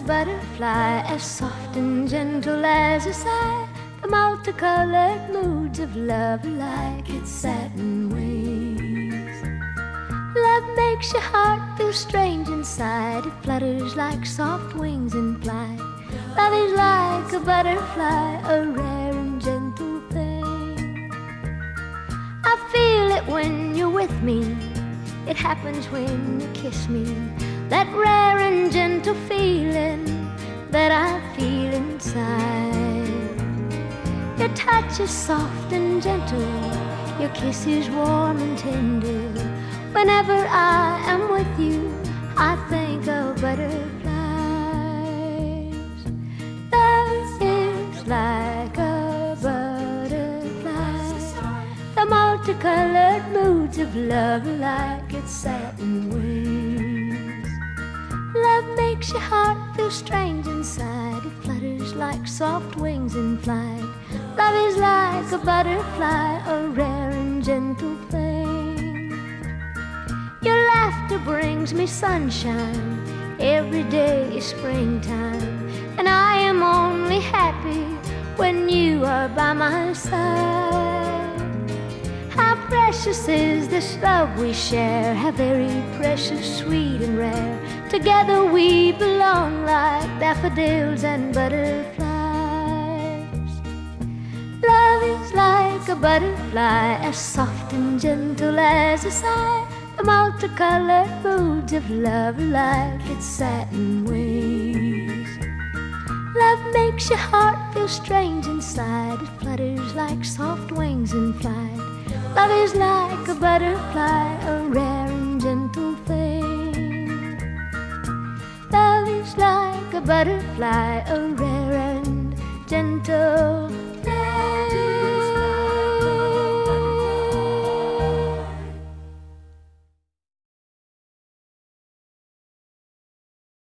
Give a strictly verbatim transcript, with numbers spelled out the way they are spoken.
butterfly, as soft and gentle as a sigh. The multicolored moods of love are like its satin wings. Love makes your heart feel strange inside. It flutters like soft wings in flight. Love is like a butterfly, a rare and gentle thing. I feel it when you're with me. It happens when you kiss me. That rare and gentle feeling that I feel inside. Your touch is soft and gentle. Your kiss is warm and tender. Whenever I am with you, I think of butterflies. Love is like a butterfly. The multicolored moods of love are like its satin wings. Love makes your heart feel strange inside. It flutters like soft wings in flight. Love is like a butterfly, a rare and gentle thing. Your laughter brings me sunshine. Every day is springtime, and I am only happy when you are by my side. How precious is this love we share, how very precious, sweet and rare. Together we belong like daffodils and butterflies. Love is like a butterfly, as soft and gentle as a sigh. The multicolored moods of love are like its satin wings. Love makes your heart feel strange inside. It flutters like soft wings in flight. Love is like a butterfly, a rare and gentle thing. Love is like a butterfly, a rare and gentle